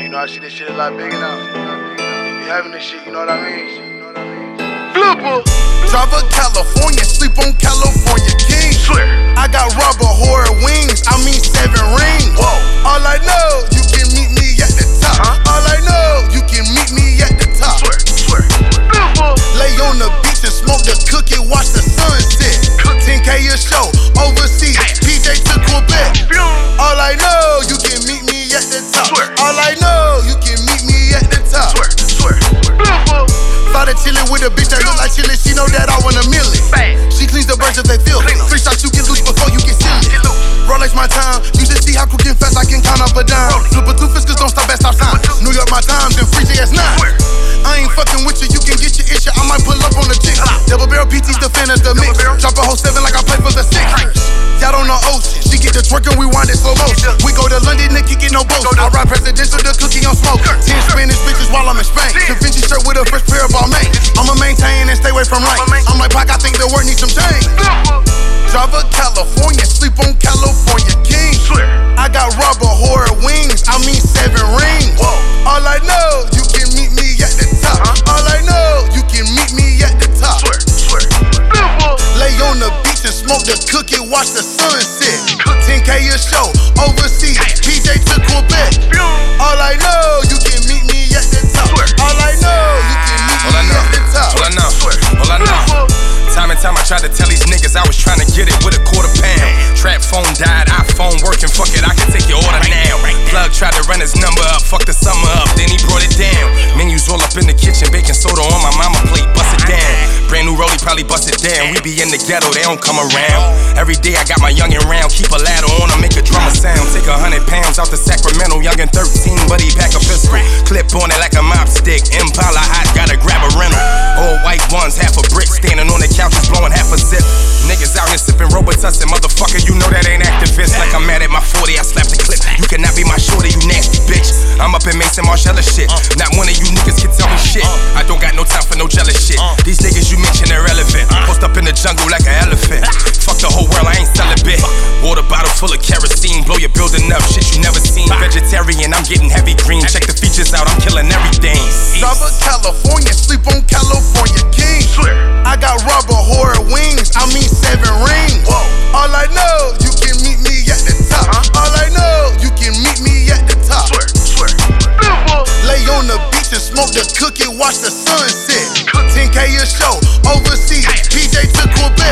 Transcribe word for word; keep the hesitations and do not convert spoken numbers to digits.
you know I see this shit a lot bigger now. If you having this shit, you know what I mean? Flipper. Drive a California, sleep on California King. Swear. I got rubber horror wings, I mean seven rings. Whoa. All I know, you can meet me at the top. Huh? All I know, you can meet me at the top. Swear, swear. Flipper. Lay on the beach and smoke the cookie, watch the sunset. ten K a show, overseas, P J to Quebec. All I know, you can meet me at the top. Swear. All I know, you can meet me at the top. Swear, swear. Flipper. Started chillin' with a bitch that look like chillin', she know that I want a million. Bang. She cleans the birds if they feel. Clean 'em. Three shots, you get loose before you get silly. Get loose. Rolex my time, you should see how quick and fast I can count up a dime. Flip a two fists, don't stop at stop sign. New York my time, then free J S nine. Swear. I ain't fucking with you, you can get your issue, I might pull up on the chick. Double barrel P T's the finish the mix. barrel. Drop a whole seven like I play for the Sixers. Yacht on the ocean, she get the twerk and we wind it slow motion. We go to London and kick it no boat. I ride presidential, the cookie on smoke. Ten Spanish bitches while I'm in Spain. Da Vinci shirt with a fresh pair of Balmain. I'ma maintain and stay away from rain. I'm like Pac, I think the word needs some change. Drive a California, sleep on California King. Swear. I got rubber horror wings, I mean seven rings. Whoa. All I know, you can meet me at the top. Huh? All I know, you can meet me at the top. Swear, swear. Flipper. Lay on the beach and smoke the cookie, watch the sunset. ten K a show, overseas, P J to Quebec. All I know, you can meet me at the top. Swear. All I know, you can meet All I me know, at the top. all I know, Swear. all I know. Time and time I tried to tell these niggas I was trying to get it with a quarter pound. Trap phone died, iPhone working, fuck it, I can take your order now. Plug tried to run his number up, fuck the summer up, then he brought it down. Menus all up in the kitchen, baking soda on my mama plate, bust it down. Brand new rollie, probably bust it down. We be in the ghetto, they don't come around. Every day I got my youngin' round, keep a ladder on him, make a drummer sound. Take a hundred pounds out the Sacramento, youngin' thirteen, but he pack a pistol. Clip on it like a mop stick, Impala hot, gotta grab a rental. All white ones, half a brick, standing on the couches, blowing half a zip. Niggas out here sipping Robitussin, motherfucker, you know that ain't activist. Like I'm mad at my forty, I slap the clip. You cannot be my shorty, you nasty bitch. I'm up in Mason Marshalla shit. Not one of you niggas can tell me shit. I don't got no time for no jealous shit. These niggas you mention irrelevant. Post up in the jungle like an elephant. Fuck the whole world, I ain't celibate. Water bottle full of kerosene, blow your building up, shit you never seen. Vegetarian, I'm getting heavy green. Check the features out, I'm killing everything. Drive a California, sleep on California King. Swear. I got rubber horror wings, I mean seven rings. Whoa. All I know, you can meet me at the top. Huh? All I know, you can meet me at the top. Swear, swear. Flipper. Lay on the beach and smoke the cookie, watch the sunset. ten K a show, overseas, P J to Quebec.